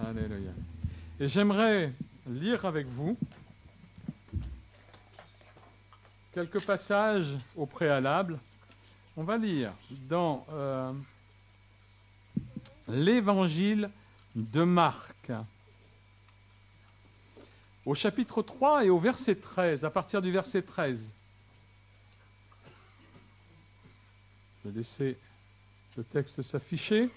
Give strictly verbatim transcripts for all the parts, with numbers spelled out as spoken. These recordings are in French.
Alléluia. Et j'aimerais lire avec vous quelques passages au préalable. On va lire dans euh, l'Évangile de Marc, au chapitre trois et au verset treize, à partir du verset treize. Je vais laisser le texte s'afficher.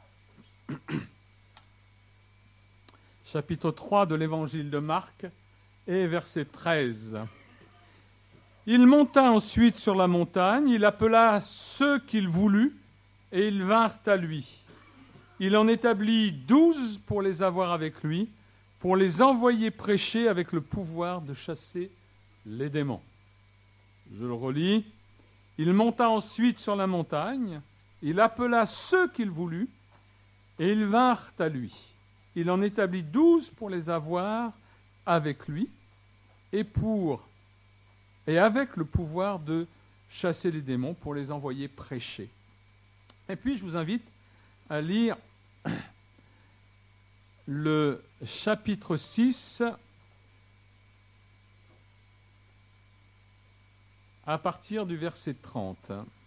Chapitre trois de l'Évangile de Marc et verset treize. Il monta ensuite sur la montagne, il appela ceux qu'il voulut, et ils vinrent à lui. Il en établit douze pour les avoir avec lui, pour les envoyer prêcher avec le pouvoir de chasser les démons. Je le relis. Il monta ensuite sur la montagne, il appela ceux qu'il voulut, et ils vinrent à lui. Il en établit douze pour les avoir avec lui, et pour et avec le pouvoir de chasser les démons pour les envoyer prêcher. Et puis, je vous invite à lire le chapitre six à partir du verset trente.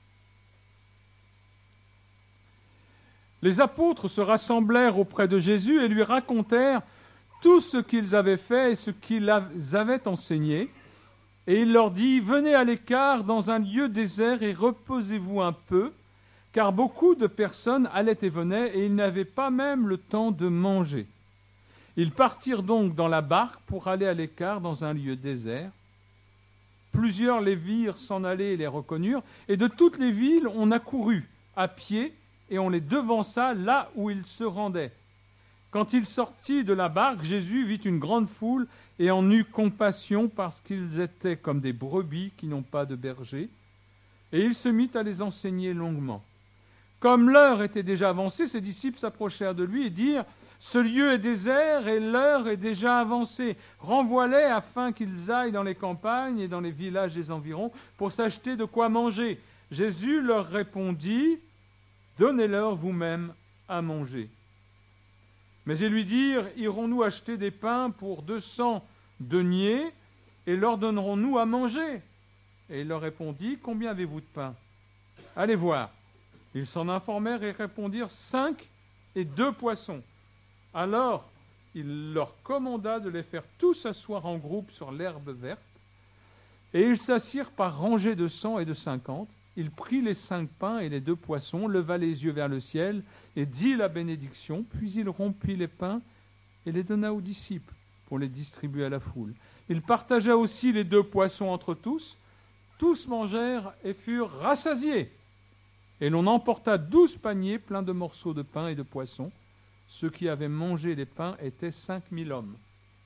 Les apôtres se rassemblèrent auprès de Jésus et lui racontèrent tout ce qu'ils avaient fait et ce qu'ils avaient enseigné. Et il leur dit, « Venez à l'écart dans un lieu désert et reposez-vous un peu, car beaucoup de personnes allaient et venaient, et ils n'avaient pas même le temps de manger. » Ils partirent donc dans la barque pour aller à l'écart dans un lieu désert. Plusieurs les virent s'en aller et les reconnurent, et de toutes les villes on accourut à pied, et on les devança là où ils se rendaient. Quand il sortit de la barque, Jésus vit une grande foule et en eut compassion parce qu'ils étaient comme des brebis qui n'ont pas de berger. Et il se mit à les enseigner longuement. Comme l'heure était déjà avancée, ses disciples s'approchèrent de lui et dirent « Ce lieu est désert et l'heure est déjà avancée. Renvoie-les afin qu'ils aillent dans les campagnes et dans les villages des environs pour s'acheter de quoi manger. » Jésus leur répondit « Donnez-leur vous-même à manger. » Mais ils lui dirent, « Irons-nous acheter des pains pour deux cents deniers et leur donnerons-nous à manger ?» Et il leur répondit, « Combien avez-vous de pain ? Allez voir. » Ils s'en informèrent et répondirent, « Cinq et deux poissons. » Alors il leur commanda de les faire tous s'asseoir en groupe sur l'herbe verte. Et ils s'assirent par rangées de cent et de cinquante. Il prit les cinq pains et les deux poissons, leva les yeux vers le ciel et dit la bénédiction, puis il rompit les pains et les donna aux disciples pour les distribuer à la foule. Il partagea aussi les deux poissons entre tous. Tous mangèrent et furent rassasiés. Et l'on emporta douze paniers pleins de morceaux de pain et de poissons. Ceux qui avaient mangé les pains étaient cinq mille hommes.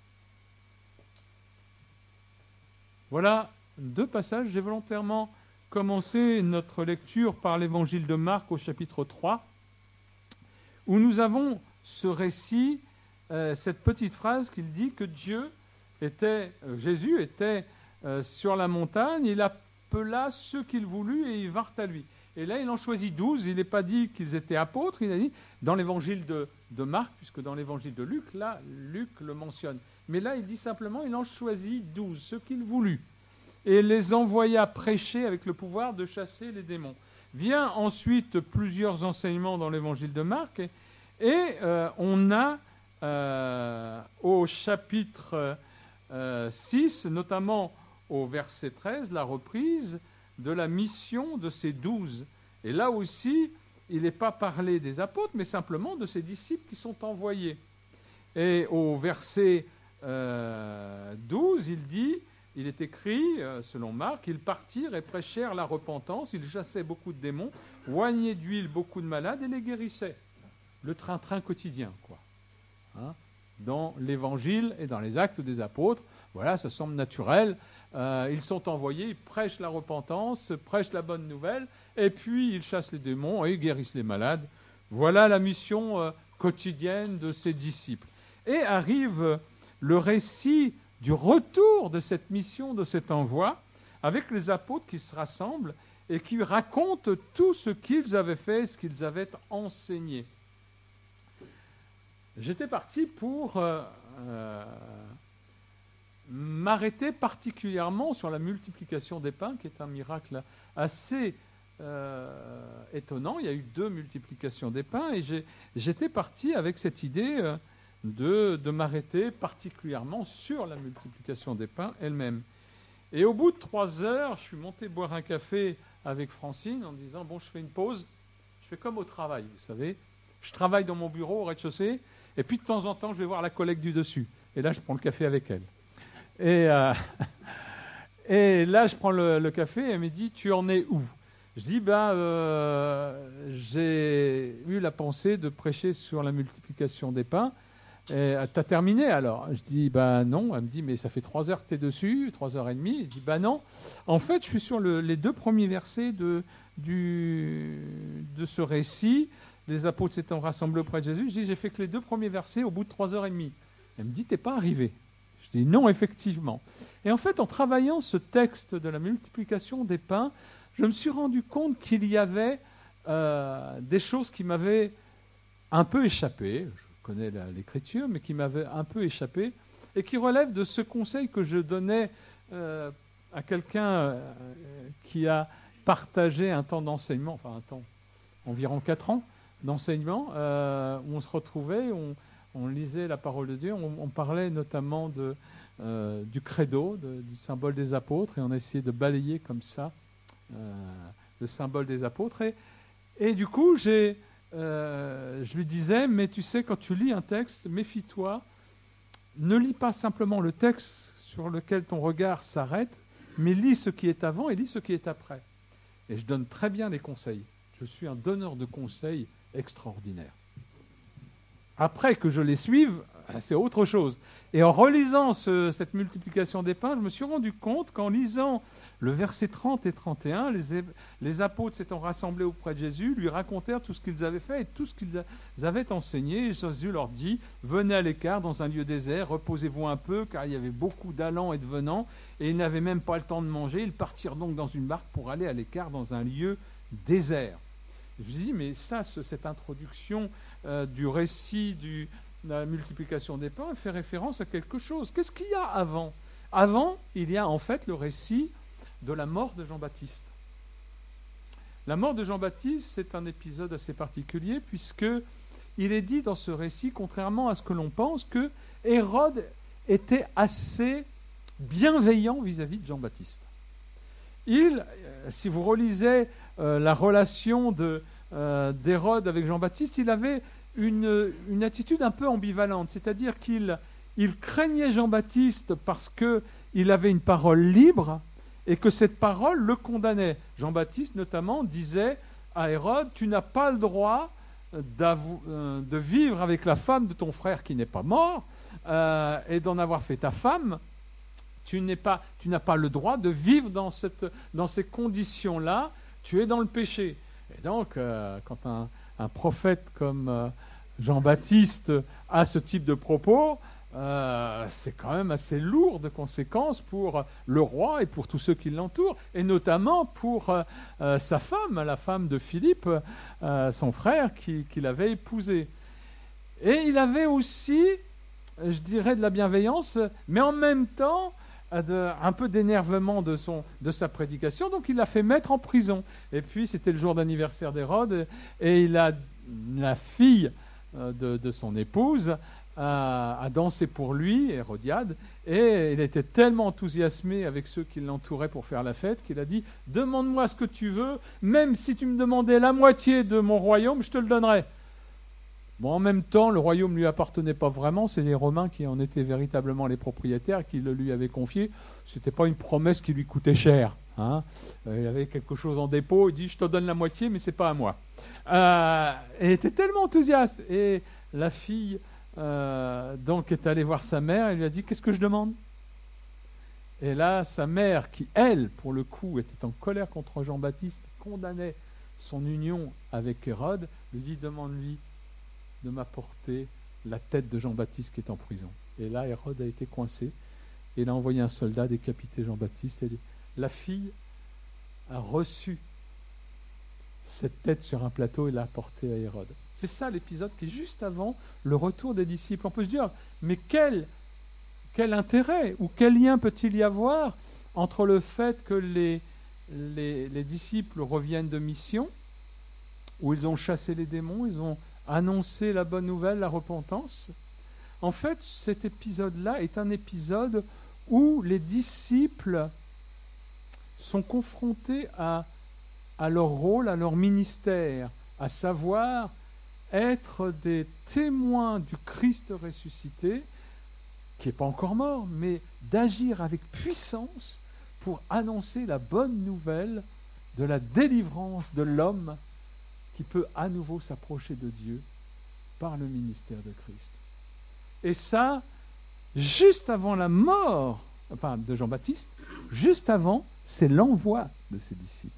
Voilà deux passages. J'ai volontairement commencé notre lecture par l'évangile de Marc au chapitre trois, où nous avons ce récit, euh, cette petite phrase qu'il dit que Dieu était, euh, Jésus était euh, sur la montagne, il appela ceux qu'il voulut et ils vinrent à lui. Et là, il en choisit douze. Il n'est pas dit qu'ils étaient apôtres, il a dit dans l'évangile de, de Marc, puisque dans l'évangile de Luc, là, Luc le mentionne. Mais là, il dit simplement, il en choisit douze, ceux qu'il voulut, et les envoya prêcher avec le pouvoir de chasser les démons. Vient ensuite plusieurs enseignements dans l'évangile de Marc, et, et euh, on a euh, au chapitre euh, six, notamment au verset treize, la reprise de la mission de ces douze. Et là aussi, il n'est pas parlé des apôtres, mais simplement de ces disciples qui sont envoyés. Et au verset euh, douze, il dit, il est écrit, euh, selon Marc, ils partirent et prêchèrent la repentance, ils chassaient beaucoup de démons, oignaient d'huile beaucoup de malades et les guérissaient. Le train-train quotidien, quoi. Hein, dans l'évangile et dans les actes des apôtres, voilà, ça semble naturel. Euh, ils sont envoyés, ils prêchent la repentance, prêchent la bonne nouvelle, et puis ils chassent les démons et ils guérissent les malades. Voilà la mission euh, quotidienne de ces disciples. Et arrive euh, le récit du retour de cette mission, de cet envoi, avec les apôtres qui se rassemblent et qui racontent tout ce qu'ils avaient fait, ce qu'ils avaient enseigné. j'étais parti pour euh, euh, m'arrêter particulièrement sur la multiplication des pains, qui est un miracle assez euh, étonnant. Il y a eu deux multiplications des pains, et j'ai, j'étais parti avec cette idée euh, de, de m'arrêter particulièrement sur la multiplication des pains elle-même. Et au bout de trois heures, je suis monté boire un café avec Francine en disant « Bon, je fais une pause. Je fais comme au travail, vous savez. Je travaille dans mon bureau au rez-de-chaussée, et puis de temps en temps, je vais voir la collègue du dessus. Et là, je prends le café avec elle. Et, euh, et là, je prends le, le café, et elle me dit « Tu en es où ?» Je dis ben, euh, « J'ai eu la pensée de prêcher sur la multiplication des pains. » Et t'as terminé alors? Je dis ben non. Elle me dit mais ça fait trois heures que tu es dessus, trois heures et demie. Je dis ben non. En fait, je suis sur le, les deux premiers versets de, du, de ce récit. Les apôtres s'étant rassemblés auprès de Jésus. Je dis j'ai fait que les deux premiers versets au bout de trois heures et demie. Elle me dit t'es pas arrivé. Je dis non, effectivement. Et en fait, en travaillant ce texte de la multiplication des pains, je me suis rendu compte qu'il y avait euh, des choses qui m'avaient un peu échappé. Je connais la, l'écriture, mais qui m'avait un peu échappé, et qui relève de ce conseil que je donnais euh, à quelqu'un euh, qui a partagé un temps d'enseignement, enfin un temps, environ quatre ans d'enseignement, euh, où on se retrouvait, on, on lisait la parole de Dieu, on, on parlait notamment de, euh, du credo, de, du symbole des apôtres, et on essayait de balayer comme ça euh, le symbole des apôtres. Et, et du coup, j'ai Euh, je lui disais, mais tu sais, quand tu lis un texte, méfie-toi, ne lis pas simplement le texte sur lequel ton regard s'arrête, mais lis ce qui est avant et lis ce qui est après. Et je donne très bien des conseils. Je suis un donneur de conseils extraordinaire. Après que je les suive, c'est autre chose. Et en relisant ce, cette multiplication des pains, je me suis rendu compte qu'en lisant le verset trente et trente et un, les, les apôtres s'étant rassemblés auprès de Jésus, lui racontèrent tout ce qu'ils avaient fait et tout ce qu'ils avaient enseigné. Et Jésus leur dit, venez à l'écart dans un lieu désert, reposez-vous un peu, car il y avait beaucoup d'allants et de venants, et ils n'avaient même pas le temps de manger. Ils partirent donc dans une barque pour aller à l'écart dans un lieu désert. Je me suis dit, mais ça, ce, cette introduction euh, du récit du, de la multiplication des pains fait référence à quelque chose. Qu'est-ce qu'il y a avant? Avant, il y a en fait le récit de la mort de Jean-Baptiste. La mort de Jean-Baptiste, c'est un épisode assez particulier, puisque il est dit dans ce récit, contrairement à ce que l'on pense, que Hérode était assez bienveillant vis-à-vis de Jean-Baptiste. Il, si vous relisez euh, la relation de, euh, d'Hérode avec Jean-Baptiste, il avait une, une attitude un peu ambivalente, c'est-à-dire qu'il il craignait Jean-Baptiste parce qu'il avait une parole libre, et que cette parole le condamnait. Jean-Baptiste, notamment, disait à Hérode, tu n'as pas le droit euh, de vivre avec la femme de ton frère qui n'est pas mort, euh, et d'en avoir fait ta femme. Tu n'es pas, tu n'as pas le droit de vivre dans, cette, dans ces conditions-là. Tu es dans le péché. Et donc, euh, quand un, un prophète comme euh, Jean-Baptiste a ce type de propos, Euh, c'est quand même assez lourd de conséquences pour le roi et pour tous ceux qui l'entourent, et notamment pour euh, euh, sa femme, la femme de Philippe, euh, son frère, qui, qui l'avait épousé. Et il avait aussi, je dirais, de la bienveillance, mais en même temps, de, un peu d'énervement de, son, de sa prédication, donc il l'a fait mettre en prison. Et puis, c'était le jour d'anniversaire d'Hérode, et il a, la fille de, de son épouse, a dansé pour lui, Hérodiade, et il était tellement enthousiasmé avec ceux qui l'entouraient pour faire la fête qu'il a dit « Demande-moi ce que tu veux, même si tu me demandais la moitié de mon royaume, je te le donnerais. » Bon, en même temps, le royaume ne lui appartenait pas vraiment, c'est les Romains qui en étaient véritablement les propriétaires, qui le lui avaient confié. Ce n'était pas une promesse qui lui coûtait cher. Hein. Il y avait quelque chose en dépôt, il dit « Je te donne la moitié, mais ce n'est pas à moi. Euh, » Et il était tellement enthousiaste. Et la fille... Euh, donc est allé voir sa mère et lui a dit « Qu'est-ce que je demande ?» Et là, sa mère, qui elle, pour le coup, était en colère contre Jean-Baptiste, condamnait son union avec Hérode, lui dit « Demande-lui de m'apporter la tête de Jean-Baptiste qui est en prison. » Et là, Hérode a été coincé, et il a envoyé un soldat décapiter Jean-Baptiste. Et la fille a reçu cette tête sur un plateau et l'a apportée à Hérode. C'est ça l'épisode qui est juste avant le retour des disciples. On peut se dire, mais quel, quel intérêt ou quel lien peut-il y avoir entre le fait que les, les, les disciples reviennent de mission, où ils ont chassé les démons, ils ont annoncé la bonne nouvelle, la repentance. En fait, cet épisode-là est un épisode où les disciples sont confrontés à, à leur rôle, à leur ministère, à savoir être des témoins du Christ ressuscité, qui n'est pas encore mort, mais d'agir avec puissance pour annoncer la bonne nouvelle de la délivrance de l'homme qui peut à nouveau s'approcher de Dieu par le ministère de Christ. Et ça, juste avant la mort, enfin de Jean-Baptiste, juste avant, c'est l'envoi de ses disciples.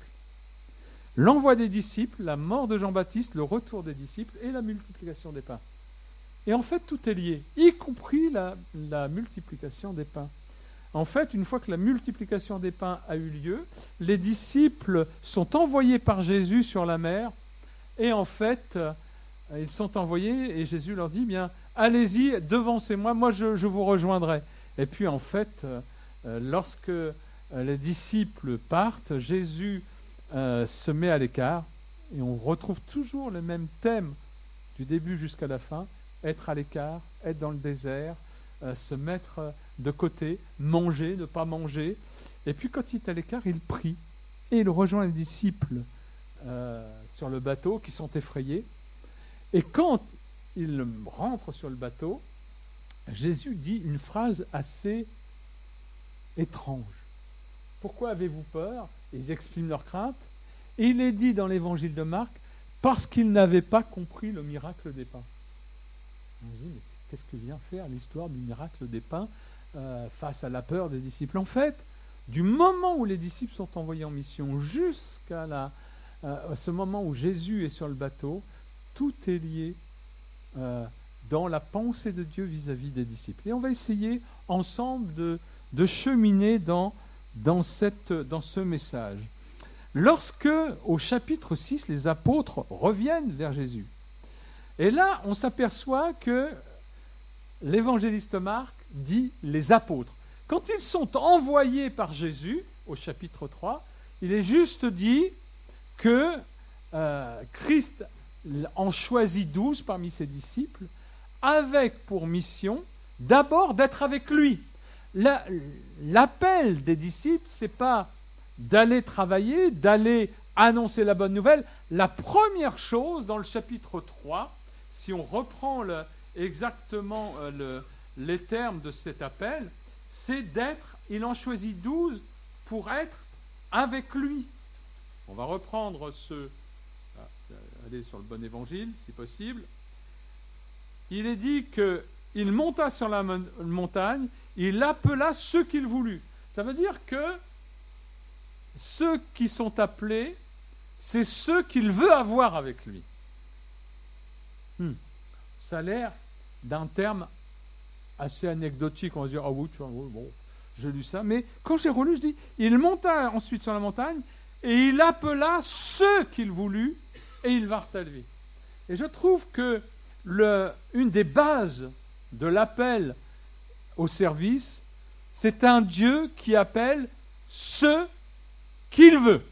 L'envoi des disciples, la mort de Jean-Baptiste, le retour des disciples et la multiplication des pains. Et en fait, tout est lié, y compris la, la multiplication des pains. En fait, une fois que la multiplication des pains a eu lieu, les disciples sont envoyés par Jésus sur la mer, et en fait, ils sont envoyés, et Jésus leur dit, bien, allez-y, devancez-moi, moi je, je vous rejoindrai. Et puis en fait, euh, lorsque euh, les disciples partent, Jésus euh, se met à l'écart, et on retrouve toujours le même thème du début jusqu'à la fin, être à l'écart, être dans le désert, euh, se mettre de côté, manger, ne pas manger. Et puis quand il est à l'écart, il prie, et il rejoint les disciples euh, sur le bateau qui sont effrayés. Et quand il rentre sur le bateau, Jésus dit une phrase assez étrange. Pourquoi avez-vous peur? Ils expriment leur crainte. Et il est dit dans l'évangile de Marc, parce qu'ils n'avaient pas compris le miracle des pains. On se dit, mais qu'est-ce que vient faire l'histoire du miracle des pains euh, face à la peur des disciples? En fait, du moment où les disciples sont envoyés en mission jusqu'à la, euh, ce moment où Jésus est sur le bateau, tout est lié euh, dans la pensée de Dieu vis-à-vis des disciples. Et on va essayer ensemble de, de cheminer dans, dans, cette, dans ce message. Lorsque, au chapitre six, les apôtres reviennent vers Jésus, et là, on s'aperçoit que l'évangéliste Marc dit les apôtres. Quand ils sont envoyés par Jésus, au chapitre trois, il est juste dit que euh, Christ en choisit douze parmi ses disciples, avec pour mission d'abord d'être avec lui. La, l'appel des disciples, ce n'est pas d'aller travailler, d'aller annoncer la bonne nouvelle. La première chose dans le chapitre trois, si on reprend le, exactement euh, le, les termes de cet appel, c'est d'être, il en choisit douze pour être avec lui. On va reprendre ce, aller sur le bon évangile, si possible. Il est dit qu'il monta sur la montagne, il appela ceux qu'il voulut. Ça veut dire que ceux qui sont appelés, c'est ceux qu'il veut avoir avec lui. Hmm. Ça a l'air d'un terme assez anecdotique. On va se dire, ah oui, tu vois, oui, bon, j'ai lu ça. Mais quand j'ai relu, je dis, il monta ensuite sur la montagne et il appela ceux qu'il voulut et ils vinrent à lui. Et je trouve que le, une des bases de l'appel au service, c'est un Dieu qui appelle ceux qu'il veut.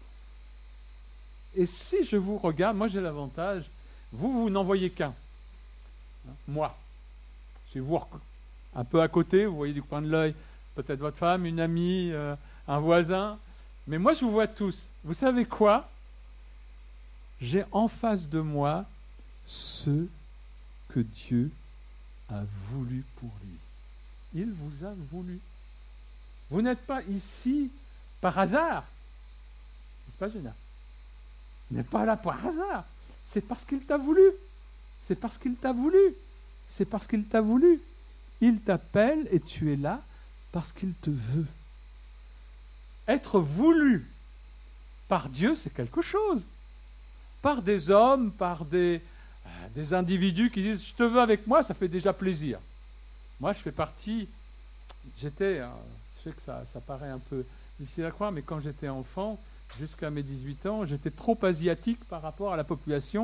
Et si je vous regarde, moi j'ai l'avantage, vous, vous n'en voyez qu'un. Moi. Si vous un peu à côté, vous voyez du coin de l'œil, peut-être votre femme, une amie, euh, un voisin. Mais moi je vous vois tous. Vous savez quoi? J'ai en face de moi ceux que Dieu a voulu pour lui. Il vous a voulu. Vous n'êtes pas ici par hasard. C'est pas Géna. Vous n'êtes pas là par hasard. C'est parce qu'il t'a voulu. C'est parce qu'il t'a voulu. C'est parce qu'il t'a voulu. Il t'appelle et tu es là parce qu'il te veut. Être voulu par Dieu, c'est quelque chose. Par des hommes, par des, euh, des individus qui disent « je te veux avec moi », ça fait déjà plaisir. Moi, je fais partie, j'étais, euh, je sais que ça, ça paraît un peu difficile à croire, mais quand j'étais enfant, jusqu'à mes dix-huit ans, j'étais trop asiatique par rapport à la population.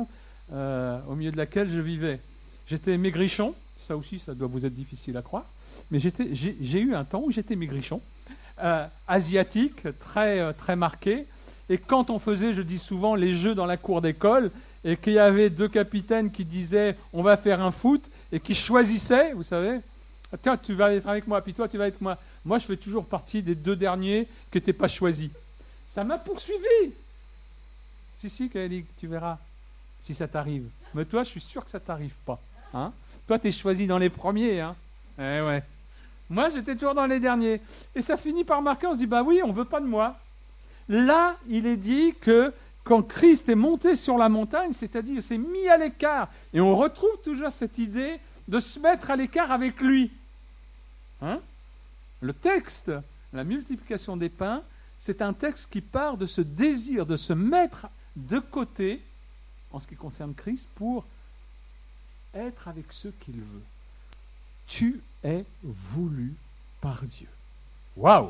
euh, au milieu de laquelle je vivais. J'étais maigrichon, ça aussi, ça doit vous être difficile à croire, mais j'étais, j'ai, j'ai eu un temps où j'étais maigrichon, euh, asiatique, très, euh, très marqué, et quand on faisait, je dis souvent, les jeux dans la cour d'école, et qu'il y avait deux capitaines qui disaient « on va faire un foot », et qui choisissaient, vous savez, « tiens, tu vas être avec moi, puis toi, tu vas être avec moi ». Moi, je fais toujours partie des deux derniers qui n'étaient pas choisis. Ça m'a poursuivi. Si, si, Kaeli, tu verras si ça t'arrive. Mais toi, je suis sûr que ça ne t'arrive pas. Hein, toi, tu es choisi dans les premiers. Hein. Eh ouais. Moi, j'étais toujours dans les derniers. Et ça finit par marquer, on se dit, bah oui, on ne veut pas de moi. Là, il est dit que quand Christ est monté sur la montagne, c'est-à-dire s'est mis à l'écart, et on retrouve toujours cette idée de se mettre à l'écart avec lui. Hein? Le texte, la multiplication des pains, c'est un texte qui part de ce désir de se mettre de côté, en ce qui concerne Christ, pour être avec ceux qu'il veut. Tu es voulu par Dieu. Waouh!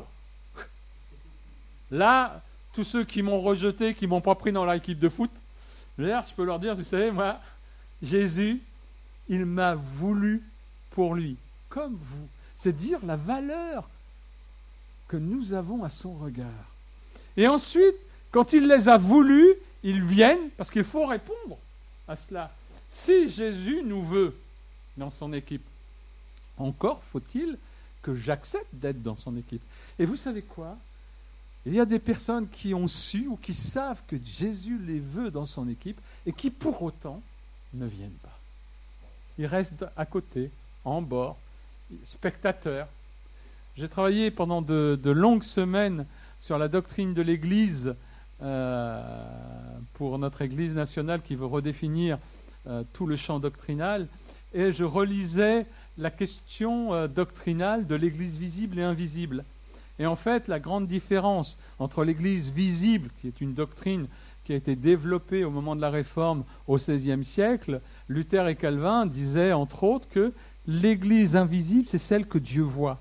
Là, tous ceux qui m'ont rejeté, qui ne m'ont pas pris dans l'équipe de foot, je peux leur dire, vous savez, moi, Jésus, il m'a voulu pour lui, comme vous. C'est dire la valeur que nous avons à son regard. Et ensuite, quand il les a voulus, ils viennent, parce qu'il faut répondre à cela. Si Jésus nous veut dans son équipe, encore faut-il que j'accepte d'être dans son équipe. Et vous savez quoi? Il y a des personnes qui ont su ou qui savent que Jésus les veut dans son équipe et qui pour autant ne viennent pas. Ils restent à côté, en bord, spectateurs. J'ai travaillé pendant de, de longues semaines sur la doctrine de l'Église euh, pour notre Église nationale qui veut redéfinir euh, tout le champ doctrinal, et je relisais la question euh, doctrinale de l'Église visible et invisible. Et en fait, la grande différence entre l'Église visible, qui est une doctrine qui a été développée au moment de la Réforme au seizième siècle, Luther et Calvin disaient entre autres que l'Église invisible, c'est celle que Dieu voit.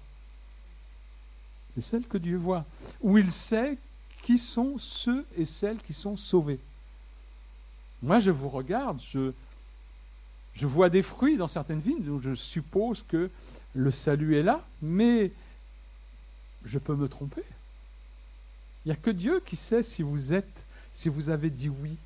C'est celle que Dieu voit, où il sait qui sont ceux et celles qui sont sauvés. Moi, je vous regarde, je, je vois des fruits dans certaines vies, donc je suppose que le salut est là, mais je peux me tromper. Il n'y a que Dieu qui sait si vous êtes, si vous avez dit oui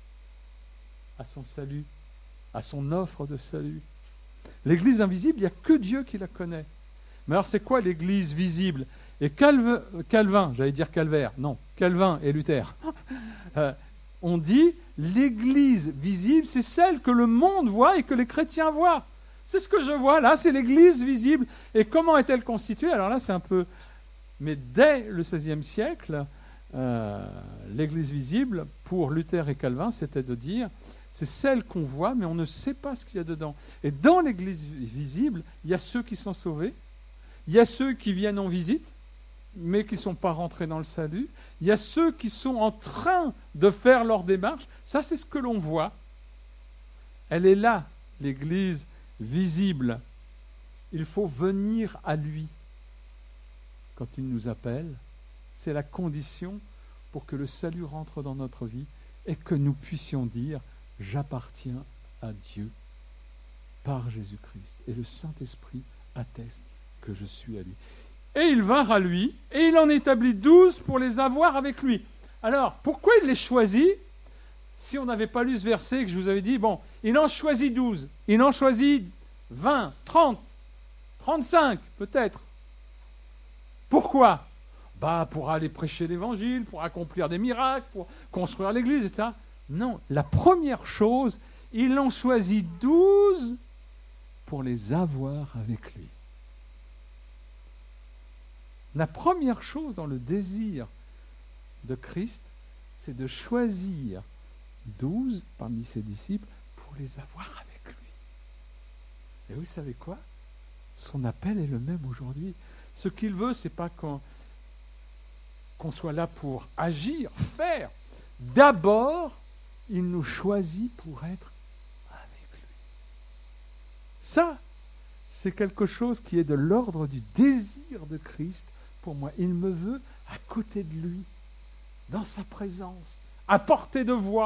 à son salut, à son offre de salut. L'Église invisible, il n'y a que Dieu qui la connaît. Mais alors, c'est quoi l'Église visible? Et Calvin, Calvin, j'allais dire Calvaire, non, Calvin et Luther, euh, on dit l'Église visible, c'est celle que le monde voit et que les chrétiens voient. C'est ce que je vois, là, c'est l'Église visible. Et comment est-elle constituée? Alors là, c'est un peu... Mais dès le seizième siècle, euh, l'Église visible, pour Luther et Calvin, c'était de dire, c'est celle qu'on voit, mais on ne sait pas ce qu'il y a dedans. Et dans l'Église visible, il y a ceux qui sont sauvés, il y a ceux qui viennent en visite, mais qui ne sont pas rentrés dans le salut. Il y a ceux qui sont en train de faire leur démarche. Ça, c'est ce que l'on voit. Elle est là, l'Église visible. Il faut venir à lui quand il nous appelle. C'est la condition pour que le salut rentre dans notre vie et que nous puissions dire « J'appartiens à Dieu par Jésus-Christ. » Et le Saint-Esprit atteste que je suis à lui. Et ils vinrent à lui, et il en établit douze pour les avoir avec lui. Alors, pourquoi il les choisit? Si on n'avait pas lu ce verset que je vous avais dit, bon, il en choisit douze, il en choisit vingt, trente, trente-cinq peut-être. Pourquoi? Bah, pour aller prêcher l'évangile, pour accomplir des miracles, pour construire l'église, et cetera. Non, la première chose, il en choisit douze pour les avoir avec lui. La première chose dans le désir de Christ, c'est de choisir douze parmi ses disciples pour les avoir avec lui. Et vous savez quoi? Son appel est le même aujourd'hui. Ce qu'il veut, ce n'est pas qu'on, qu'on soit là pour agir, faire. D'abord, il nous choisit pour être avec lui. Ça, c'est quelque chose qui est de l'ordre du désir de Christ pour moi. Il me veut à côté de lui, dans sa présence, à portée de voix,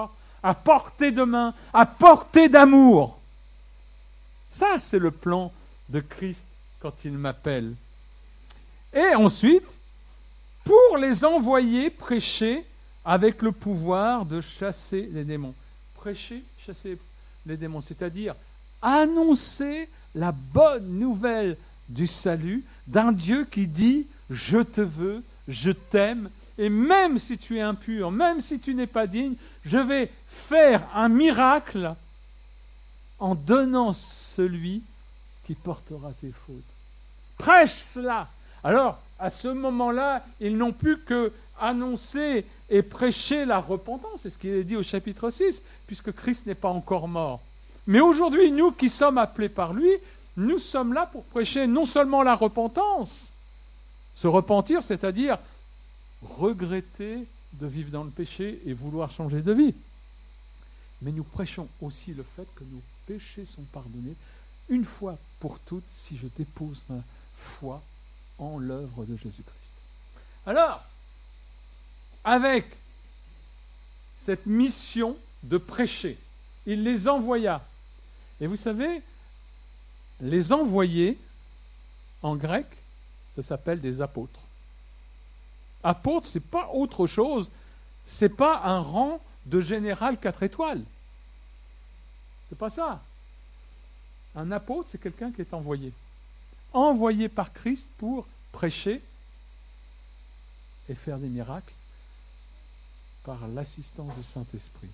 à portée de main, à portée d'amour. Ça, c'est le plan de Christ quand il m'appelle. Et ensuite, pour les envoyer prêcher avec le pouvoir de chasser les démons. Prêcher, chasser les démons, c'est-à-dire annoncer la bonne nouvelle du salut d'un Dieu qui dit « Je te veux, je t'aime, et même si tu es impur, même si tu n'es pas digne, je vais faire un miracle en donnant celui qui portera tes fautes. » Prêche cela. Alors, à ce moment-là, ils n'ont plus que annoncer et prêcher la repentance, c'est ce qu'il est dit au chapitre six, puisque Christ n'est pas encore mort. Mais aujourd'hui, nous qui sommes appelés par lui, nous sommes là pour prêcher non seulement la repentance, se repentir, c'est-à-dire regretter de vivre dans le péché et vouloir changer de vie. Mais nous prêchons aussi le fait que nos péchés sont pardonnés une fois pour toutes si je dépose ma foi en l'œuvre de Jésus-Christ. Alors, avec cette mission de prêcher, il les envoya. Et vous savez, les envoyés, en grec, ça s'appelle des apôtres. Apôtre, ce n'est pas autre chose, ce n'est pas un rang de général quatre étoiles. C'est pas ça. Un apôtre, c'est quelqu'un qui est envoyé. Envoyé par Christ pour prêcher et faire des miracles par l'assistance du Saint-Esprit.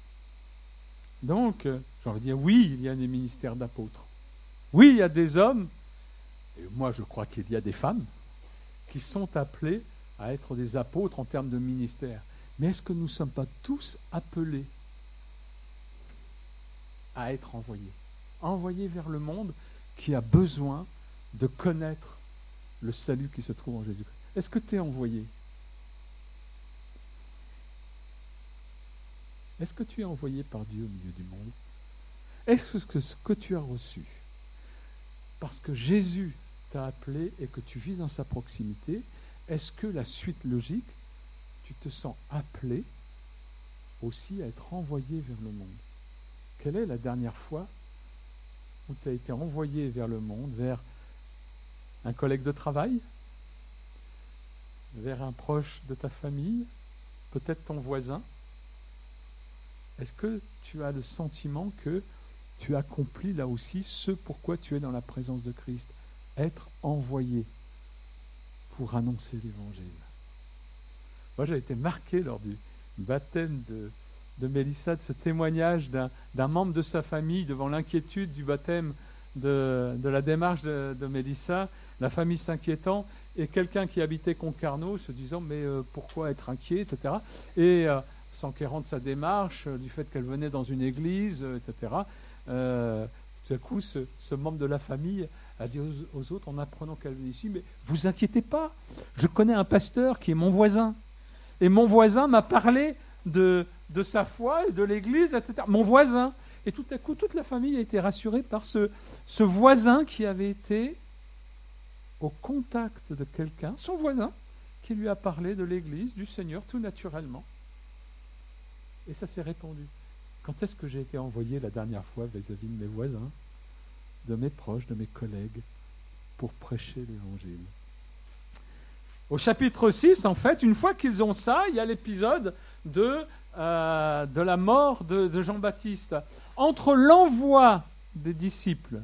Donc, j'ai envie de dire, oui, il y a des ministères d'apôtres. Oui, il y a des hommes, et moi je crois qu'il y a des femmes, qui sont appelés à être des apôtres en termes de ministère. Mais est-ce que nous ne sommes pas tous appelés à être envoyés? Envoyés vers le monde qui a besoin de connaître le salut qui se trouve en Jésus-Christ. Est-ce que tu es envoyé? Est-ce que tu es envoyé par Dieu au milieu du monde? Est-ce que ce que tu as reçu, parce que Jésus t'a appelé et que tu vis dans sa proximité, est-ce que la suite logique, tu te sens appelé aussi à être envoyé vers le monde? Quelle est la dernière fois où tu as été envoyé vers le monde, vers un collègue de travail, vers un proche de ta famille, peut-être ton voisin? Est-ce que tu as le sentiment que tu accomplis là aussi ce pourquoi tu es dans la présence de Christ? Être envoyé pour annoncer l'Évangile. Moi, j'ai été marqué lors du baptême de, de Mélissa, de ce témoignage d'un, d'un membre de sa famille devant l'inquiétude du baptême, de, de la démarche de, de Mélissa, la famille s'inquiétant, et quelqu'un qui habitait Concarneau se disant « mais euh, pourquoi être inquiet ?» et cetera. Et euh, s'enquérant de sa démarche, euh, du fait qu'elle venait dans une église, euh, et cetera. Euh, tout à coup, ce, ce membre de la famille a dit aux, aux autres, en apprenant qu'elle venait ici, « mais vous inquiétez pas, je connais un pasteur qui est mon voisin. Et mon voisin m'a parlé de, de sa foi et de l'église, et cetera. Mon voisin. » Et tout à coup, toute la famille a été rassurée par ce, ce voisin qui avait été au contact de quelqu'un, son voisin, qui lui a parlé de l'église, du Seigneur, tout naturellement. Et ça s'est répandu. Quand est-ce que j'ai été envoyé la dernière fois vis-à-vis de mes voisins, de mes proches, de mes collègues, pour prêcher l'Évangile? Au chapitre six, en fait, une fois qu'ils ont ça, il y a l'épisode de, euh, de la mort de, de Jean-Baptiste. Entre l'envoi des disciples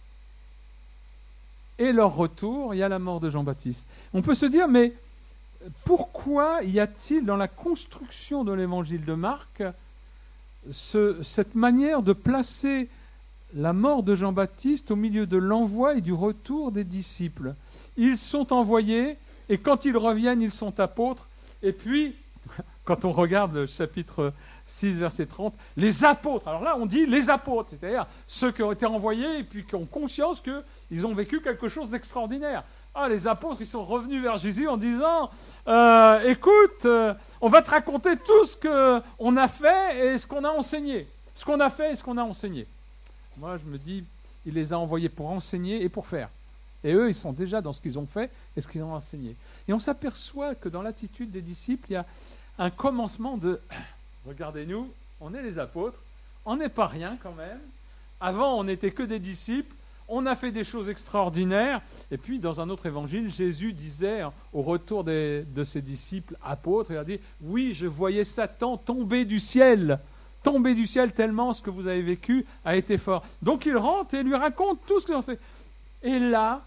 et leur retour, il y a la mort de Jean-Baptiste. On peut se dire, mais pourquoi y a-t-il dans la construction de l'évangile de Marc ce, cette manière de placer la mort de Jean-Baptiste au milieu de l'envoi et du retour des disciples? Ils sont envoyés, et quand ils reviennent, ils sont apôtres. Et puis, quand on regarde le chapitre six, verset trente, les apôtres. Alors là, on dit les apôtres, c'est-à-dire ceux qui ont été envoyés et puis qui ont conscience qu'ils ont vécu quelque chose d'extraordinaire. Ah, les apôtres, ils sont revenus vers Jésus en disant euh, « Écoute, euh, on va te raconter tout ce qu'on a fait et ce qu'on a enseigné. Ce qu'on a fait et ce qu'on a enseigné. » Moi, je me dis, il les a envoyés pour enseigner et pour faire. Et eux, ils sont déjà dans ce qu'ils ont fait et ce qu'ils ont enseigné. Et on s'aperçoit que dans l'attitude des disciples, il y a un commencement de « Regardez-nous, on est les apôtres, on n'est pas rien quand même. Avant, on n'était que des disciples, on a fait des choses extraordinaires. Et puis, dans un autre évangile, Jésus disait, au retour des, de ses disciples apôtres, il a dit, oui, je voyais Satan tomber du ciel, tomber du ciel tellement ce que vous avez vécu a été fort. Donc, il rentre et lui raconte tout ce qu'ils ont fait. Et là,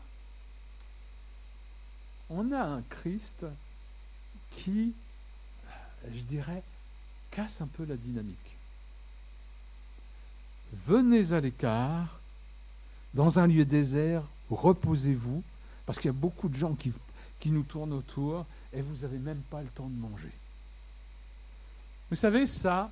on a un Christ qui, je dirais, casse un peu la dynamique. Venez à l'écart, dans un lieu désert, reposez-vous, parce qu'il y a beaucoup de gens qui, qui nous tournent autour, et vous n'avez même pas le temps de manger. Vous savez, ça,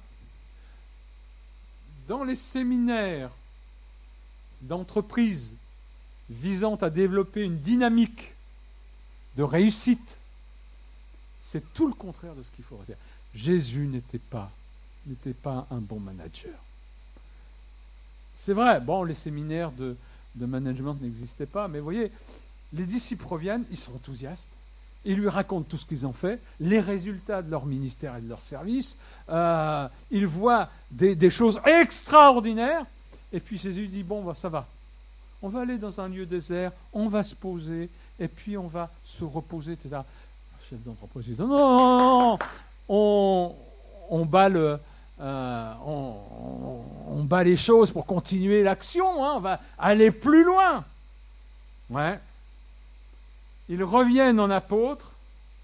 dans les séminaires d'entreprises visant à développer une dynamique de réussite, c'est tout le contraire de ce qu'il faut faire. Jésus n'était pas, n'était pas un bon manager. C'est vrai, bon, les séminaires de, de management n'existaient pas, mais vous voyez, les disciples reviennent, ils sont enthousiastes, ils lui racontent tout ce qu'ils ont fait, les résultats de leur ministère et de leur service, euh, ils voient des, des choses extraordinaires, et puis Jésus dit, bon, bah, ça va, on va aller dans un lieu désert, on va se poser, et puis on va se reposer, et cetera. Le chef d'entreprise dit, non, non, non, non, on, on bat le... Euh, on, on, on bat les choses pour continuer l'action, hein, on va aller plus loin. Ouais. Ils reviennent en apôtres,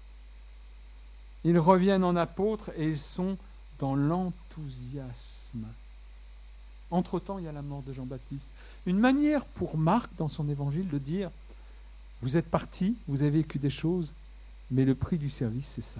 ils reviennent en apôtres et ils sont dans l'enthousiasme. Entre-temps, il y a la mort de Jean-Baptiste. Une manière pour Marc, dans son évangile, de dire, vous êtes partis, vous avez vécu des choses, mais le prix du service, c'est ça.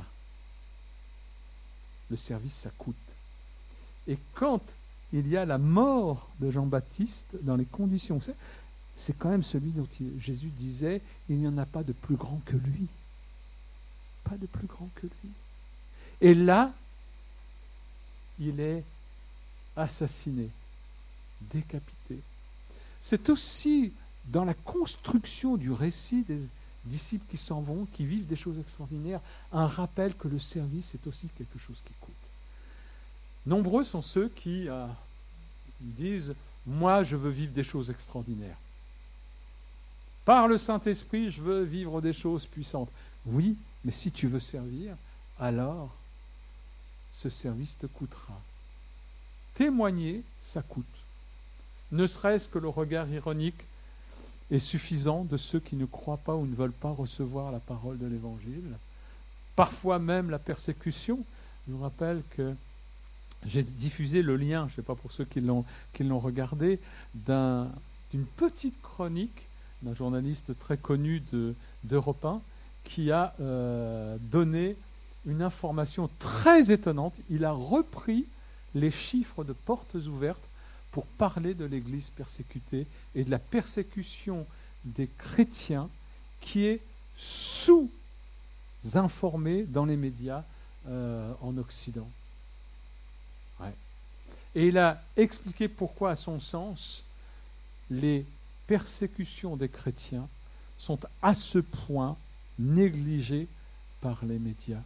Le service, ça coûte. Et quand il y a la mort de Jean-Baptiste dans les conditions, c'est, c'est quand même celui dont il, Jésus disait, il n'y en a pas de plus grand que lui. Pas de plus grand que lui. Et là, il est assassiné, décapité. C'est aussi dans la construction du récit des disciples qui s'en vont, qui vivent des choses extraordinaires, un rappel que le service est aussi quelque chose qui coûte. Nombreux sont ceux qui euh, disent « Moi, je veux vivre des choses extraordinaires. Par le Saint-Esprit, je veux vivre des choses puissantes. » Oui, mais si tu veux servir, alors ce service te coûtera. Témoigner, ça coûte. Ne serait-ce que le regard ironique est suffisant de ceux qui ne croient pas ou ne veulent pas recevoir la parole de l'Évangile. Parfois même la persécution. Je vous rappelle que j'ai diffusé le lien, je ne sais pas pour ceux qui l'ont, qui l'ont regardé, d'un, d'une petite chronique d'un journaliste très connu de, d'Europe un qui a euh, donné une information très étonnante. Il a repris les chiffres de portes ouvertes pour parler de l'Église persécutée et de la persécution des chrétiens qui est sous-informée dans les médias euh, en Occident. Ouais. Et il a expliqué pourquoi, à son sens, les persécutions des chrétiens sont à ce point négligées par les médias.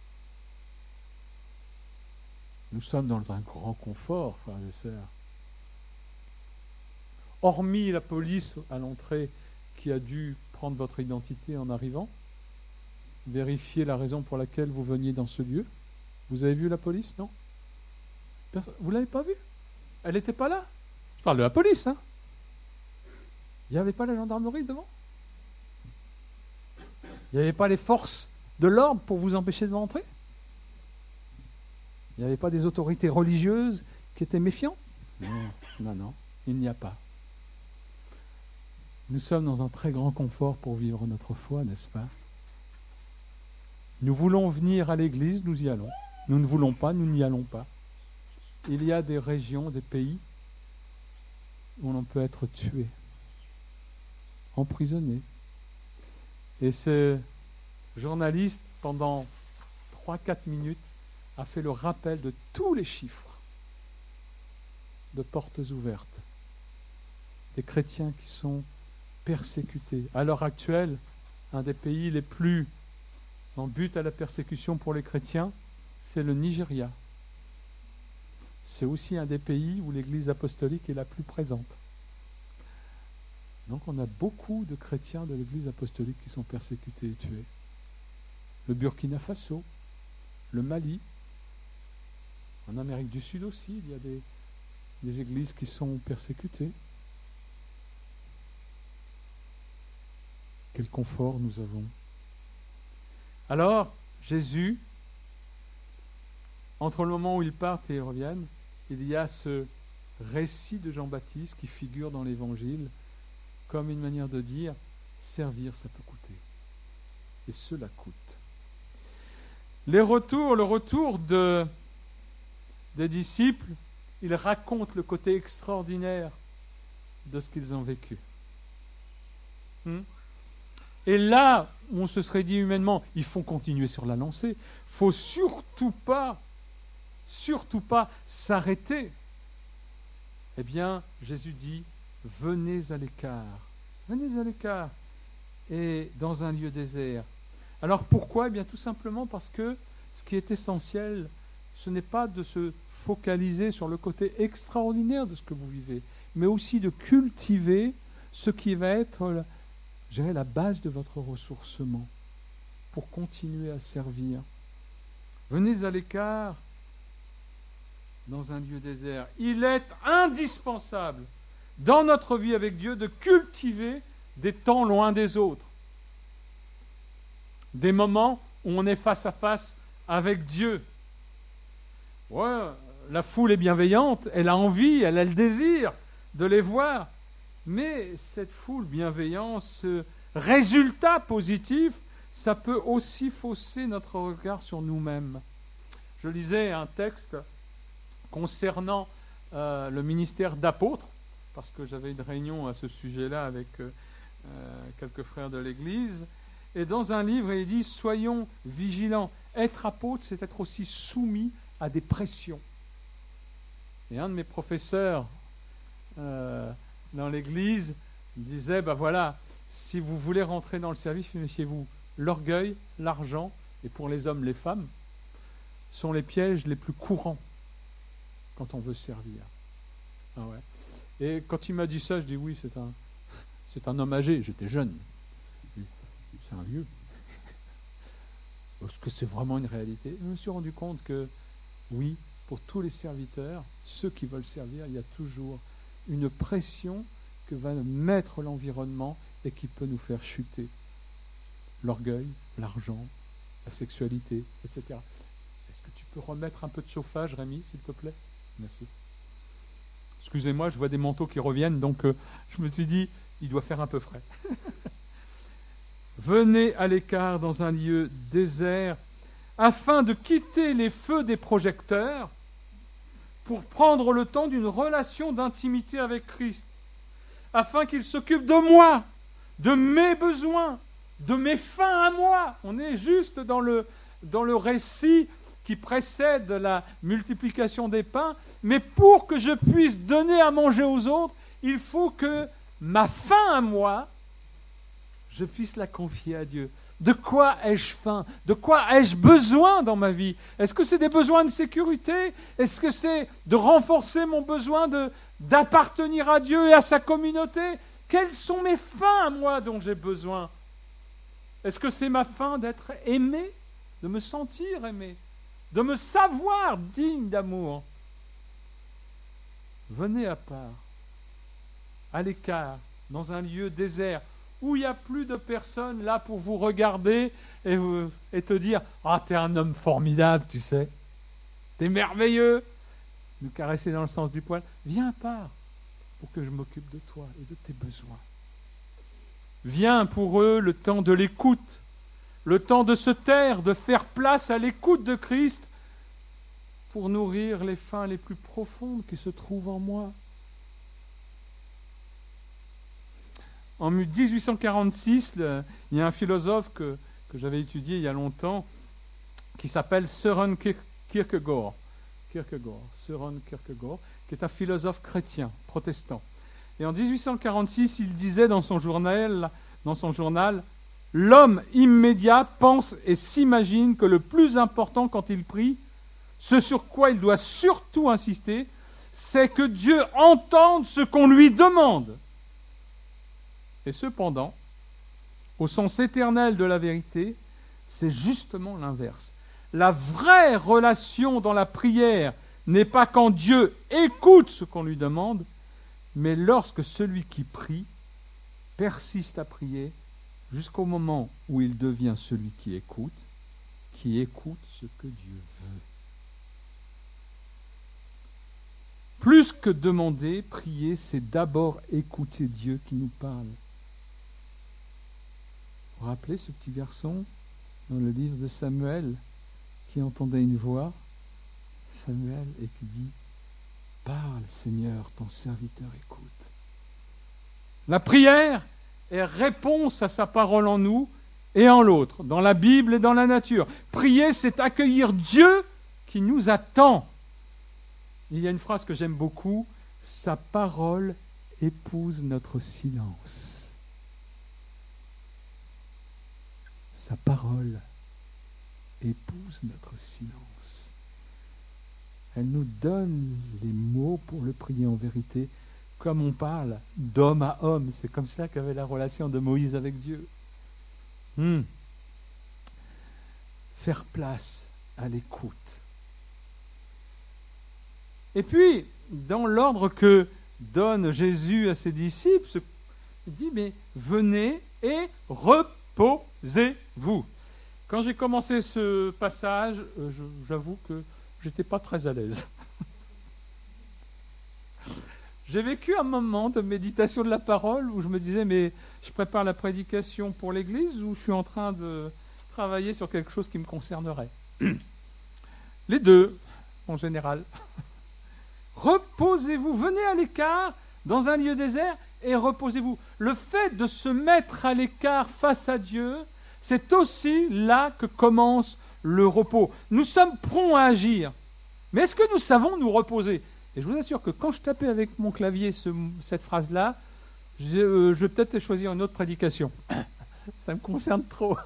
Nous sommes dans un grand confort, frères et sœurs. Hormis la police à l'entrée qui a dû prendre votre identité en arrivant, vérifier la raison pour laquelle vous veniez dans ce lieu. Vous avez vu la police, non ? Vous ne l'avez pas vue ? Elle n'était pas là. Je parle de la police, hein. Il n'y avait pas la gendarmerie devant. Il n'y avait pas les forces de l'ordre pour vous empêcher de rentrer. Il n'y avait pas des autorités religieuses qui étaient méfiantes. Non, non, non, il n'y a pas. Nous sommes dans un très grand confort pour vivre notre foi, n'est-ce pas ? Nous voulons venir à l'église, nous y allons. Nous ne voulons pas, nous n'y allons pas. Il y a des régions, des pays où l'on peut être tué, emprisonné. Et ce journaliste, pendant trois à quatre minutes, a fait le rappel de tous les chiffres de portes ouvertes, des chrétiens qui sont persécutés. À l'heure actuelle, un des pays les plus en but à la persécution pour les chrétiens, c'est le Nigeria. c'est aussi un des pays où l'Église apostolique est la plus présente. Donc on a beaucoup de chrétiens de l'Église apostolique qui sont persécutés et tués. Le Burkina Faso, le Mali, en Amérique du Sud aussi, il y a des, des églises qui sont persécutées. Quel confort nous avons. Alors, Jésus, entre le moment où ils partent et ils reviennent, il y a ce récit de Jean-Baptiste qui figure dans l'Évangile comme une manière de dire, servir, ça peut coûter. Et cela coûte. Les retours, le retour de, des disciples, ils racontent le côté extraordinaire de ce qu'ils ont vécu. Hmm? Et là, on se serait dit humainement, il faut continuer sur la lancée. Il ne faut surtout pas, surtout pas s'arrêter. Eh bien, Jésus dit, venez à l'écart. Venez à l'écart. Et dans un lieu désert. Alors pourquoi ? Eh bien, tout simplement parce que ce qui est essentiel, ce n'est pas de se focaliser sur le côté extraordinaire de ce que vous vivez, mais aussi de cultiver ce qui va être, je dirais, la base de votre ressourcement pour continuer à servir. Venez à l'écart dans un lieu désert. Il est indispensable dans notre vie avec Dieu de cultiver des temps loin des autres. Des moments où on est face à face avec Dieu. Ouais, la foule est bienveillante, elle a envie, elle a le désir de les voir. Mais cette foule bienveillante, ce résultat positif, ça peut aussi fausser notre regard sur nous-mêmes. Je lisais un texte concernant euh, le ministère d'apôtre, parce que j'avais une réunion à ce sujet-là avec euh, quelques frères de l'Église. Et dans un livre, il dit « Soyons vigilants ». Être apôtre, c'est être aussi soumis à des pressions. Et un de mes professeurs euh, dans l'Église disait ben voilà, si vous voulez rentrer dans le service, méfiez-vous. L'orgueil, l'argent, et pour les hommes, les femmes, sont les pièges les plus courants quand on veut servir. Ah ouais. Et quand il m'a dit ça, je dis oui, c'est un, c'est un homme âgé. J'étais jeune. C'est un vieux. Est-ce que c'est vraiment une réalité ? Je me suis rendu compte que, oui, pour tous les serviteurs, ceux qui veulent servir, il y a toujours une pression que va mettre l'environnement et qui peut nous faire chuter. L'orgueil, l'argent, la sexualité, et cetera. Est-ce que tu peux remettre un peu de chauffage, Rémi, s'il te plaît ? Merci. Excusez-moi, je vois des manteaux qui reviennent, donc euh, je me suis dit, il doit faire un peu frais. Venez à l'écart dans un lieu désert, afin de quitter les feux des projecteurs pour prendre le temps d'une relation d'intimité avec Christ, afin qu'il s'occupe de moi, de mes besoins, de mes fins à moi. On est juste dans le, dans le récit qui précède la multiplication des pains, mais pour que je puisse donner à manger aux autres, il faut que ma faim à moi, je puisse la confier à Dieu. De quoi ai-je faim ? De quoi ai-je besoin dans ma vie ? Est-ce que c'est des besoins de sécurité ? Est-ce que c'est de renforcer mon besoin de, d'appartenir à Dieu et à sa communauté ? Quelles sont mes fins à moi dont j'ai besoin ? Est-ce que c'est ma faim d'être aimé ? De me sentir aimé ? De me savoir digne d'amour ? Venez à part, à l'écart, dans un lieu désert, où il n'y a plus de personnes là pour vous regarder et, vous, et te dire « Ah, t'es un homme formidable, tu sais. T'es merveilleux. » Nous caresser dans le sens du poil. Viens à part pour que je m'occupe de toi et de tes besoins. Viens pour eux le temps de l'écoute, le temps de se taire, de faire place à l'écoute de Christ pour nourrir les faims les plus profondes qui se trouvent en moi. En dix-huit cent quarante-six, le, il y a un philosophe que, que j'avais étudié il y a longtemps qui s'appelle Søren Kierkegaard, Kierkegaard, Søren Kierkegaard, qui est un philosophe chrétien, protestant. Et en dix-huit cent quarante-six, il disait dans son journal, dans son journal « L'homme immédiat pense et s'imagine que le plus important quand il prie, ce sur quoi il doit surtout insister, c'est que Dieu entende ce qu'on lui demande. Et cependant, au sens éternel de la vérité, c'est justement l'inverse. La vraie relation dans la prière n'est pas quand Dieu écoute ce qu'on lui demande, mais lorsque celui qui prie persiste à prier jusqu'au moment où il devient celui qui écoute, qui écoute ce que Dieu veut. Plus que demander, prier, c'est d'abord écouter Dieu qui nous parle. Vous vous rappelez ce petit garçon dans le livre de Samuel qui entendait une voix, Samuel, et qui dit « Parle, Seigneur, ton serviteur écoute. » La prière est réponse à sa parole en nous et en l'autre, dans la Bible et dans la nature. Prier, c'est accueillir Dieu qui nous attend. Il y a une phrase que j'aime beaucoup, « Sa parole épouse notre silence. » Sa parole épouse notre silence. Elle nous donne les mots pour le prier en vérité, comme on parle d'homme à homme. C'est comme ça qu'avait la relation de Moïse avec Dieu. Hmm. Faire place à l'écoute. Et puis, dans l'ordre que donne Jésus à ses disciples, il dit, mais venez et reposez-vous. Quand j'ai commencé ce passage, euh, je, j'avoue que je n'étais pas très à l'aise. J'ai vécu un moment de méditation de la parole où je me disais, mais je prépare la prédication pour l'Église ou je suis en train de travailler sur quelque chose qui me concernerait. Les deux, en général. Reposez-vous, venez à l'écart dans un lieu désert et reposez-vous. Le fait de se mettre à l'écart face à Dieu, c'est aussi là que commence le repos. Nous sommes prompts à agir, mais est-ce que nous savons nous reposer ? Et je vous assure que quand je tapais avec mon clavier ce, cette phrase-là, je, euh, je vais peut-être choisir une autre prédication. Ça me concerne trop.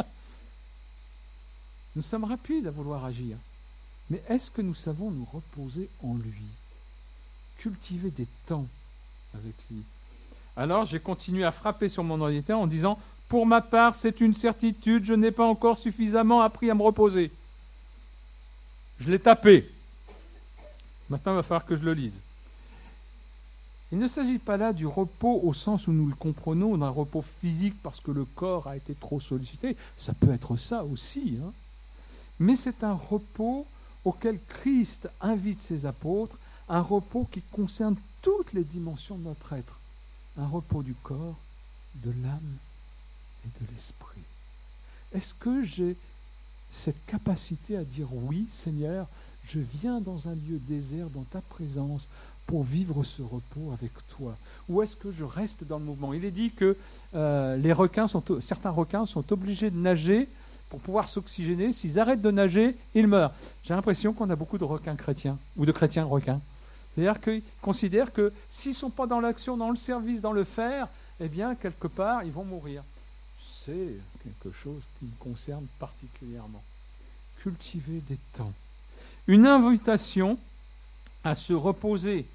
Nous sommes rapides à vouloir agir, mais est-ce que nous savons nous reposer en lui ? Cultiver des temps avec lui. Alors j'ai continué à frapper sur mon ordinateur en disant « Pour ma part, c'est une certitude, je n'ai pas encore suffisamment appris à me reposer. » Je l'ai tapé. Maintenant, il va falloir que je le lise. Il ne s'agit pas là du repos au sens où nous le comprenons, d'un repos physique parce que le corps a été trop sollicité. Ça peut être ça aussi. Hein. Mais c'est un repos auquel Christ invite ses apôtres, un repos qui concerne toutes les dimensions de notre être. Un repos du corps, de l'âme et de l'esprit. Est-ce que j'ai cette capacité à dire oui, Seigneur, je viens dans un lieu désert, dans ta présence, pour vivre ce repos avec toi? Ou est-ce que je reste dans le mouvement? Il est dit que euh, les requins sont, certains requins sont obligés de nager pour pouvoir s'oxygéner. S'ils arrêtent de nager, ils meurent. J'ai l'impression qu'on a beaucoup de requins chrétiens, ou de chrétiens requins. C'est-à-dire qu'ils considèrent que s'ils ne sont pas dans l'action, dans le service, dans le faire, eh bien, quelque part, ils vont mourir. C'est quelque chose qui me concerne particulièrement. Cultiver des temps. Une invitation à se reposer.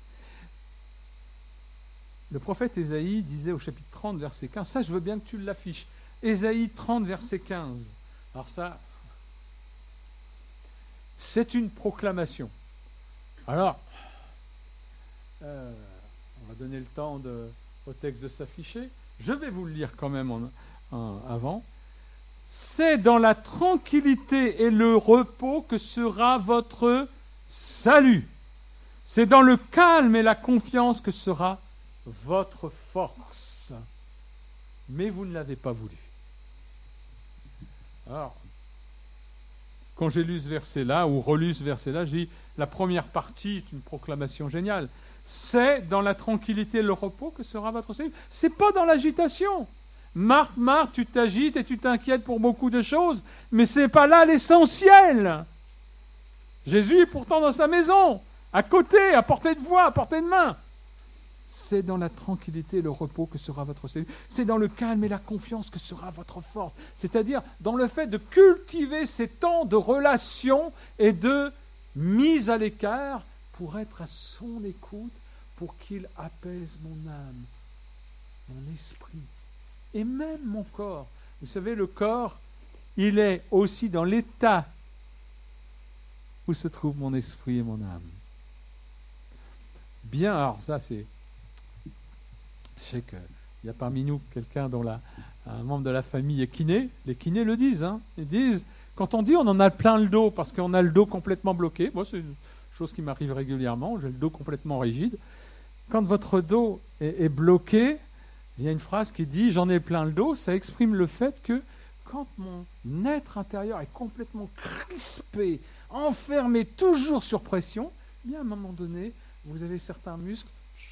Le prophète Ésaïe disait au chapitre trente, verset quinze, ça je veux bien que tu l'affiches. Ésaïe trente, verset quinze. Alors ça, c'est une proclamation. Alors, euh, on va donner le temps de, au texte de s'afficher. Je vais vous le lire quand même en, en, avant. C'est dans la tranquillité et le repos que sera votre salut. C'est dans le calme et la confiance que sera votre force. Mais vous ne l'avez pas voulu. Alors, quand j'ai lu ce verset-là, ou relu ce verset-là, j'ai dit, la première partie est une proclamation géniale. C'est dans la tranquillité et le repos que sera votre salut. C'est pas dans l'agitation. Marthe, Marthe, tu t'agites et tu t'inquiètes pour beaucoup de choses, mais ce n'est pas là l'essentiel. Jésus est pourtant dans sa maison, à côté, à portée de voix, à portée de main. C'est dans la tranquillité et le repos que sera votre salut. C'est dans le calme et la confiance que sera votre force. C'est-à-dire dans le fait de cultiver ces temps de relation et de mis à l'écart pour être à son écoute, pour qu'il apaise mon âme, mon esprit et même mon corps. Vous savez, le corps, il est aussi dans l'état où se trouve mon esprit et mon âme. Bien, alors ça c'est... Je sais qu'il y a parmi nous quelqu'un dont la, un membre de la famille est kiné. Les kinés le disent. Hein. Ils disent, quand on dit on en a plein le dos parce qu'on a le dos complètement bloqué, moi c'est une chose qui m'arrive régulièrement, j'ai le dos complètement rigide. Quand votre dos est, est bloqué, il y a une phrase qui dit « j'en ai plein le dos », ça exprime le fait que quand mon être intérieur est complètement crispé, enfermé, toujours sur pression, eh bien à un moment donné, vous avez certains muscles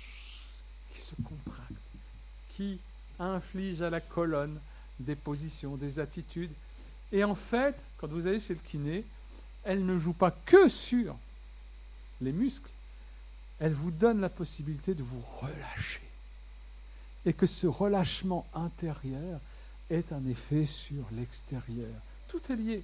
qui se contractent, qui infligent à la colonne des positions, des attitudes. Et en fait, quand vous allez chez le kiné, elle ne joue pas que sur les muscles, elle vous donne la possibilité de vous relâcher. Et que ce relâchement intérieur ait un effet sur l'extérieur. Tout est lié.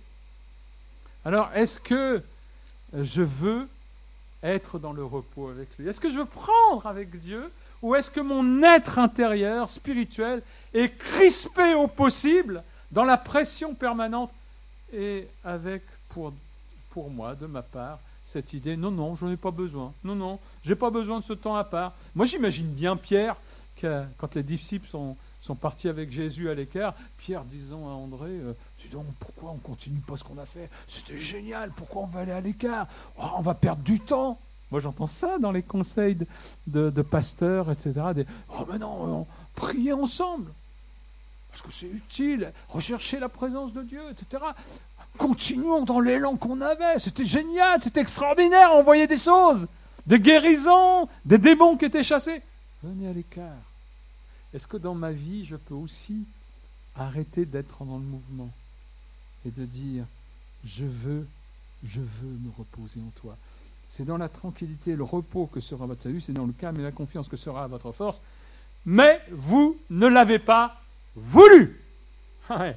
Alors, est-ce que je veux être dans le repos avec lui? Est-ce que je veux prendre avec Dieu? Ou est-ce que mon être intérieur, spirituel, est crispé au possible, dans la pression permanente, et avec, pour, pour moi, de ma part, cette idée, non, non, je n'en ai pas besoin. Non, non, je n'ai pas besoin de ce temps à part. Moi, j'imagine bien Pierre, que, quand les disciples sont, sont partis avec Jésus à l'écart, Pierre disant à André, euh, dis donc, pourquoi on ne continue pas ce qu'on a fait? C'était génial, pourquoi on va aller à l'écart? Oh, on va perdre du temps. Moi, j'entends ça dans les conseils de, de, de pasteurs, et cetera. Des, oh, mais non, on, priez ensemble, parce que c'est utile, rechercher la présence de Dieu, et cetera. Continuons dans l'élan qu'on avait, c'était génial, c'était extraordinaire, on voyait des choses, des guérisons, des démons qui étaient chassés. Venez à l'écart. Est-ce que dans ma vie, je peux aussi arrêter d'être dans le mouvement et de dire, je veux, je veux me reposer en toi. C'est dans la tranquillité et le repos que sera votre salut, c'est dans le calme et la confiance que sera votre force, mais vous ne l'avez pas voulu. Ouais.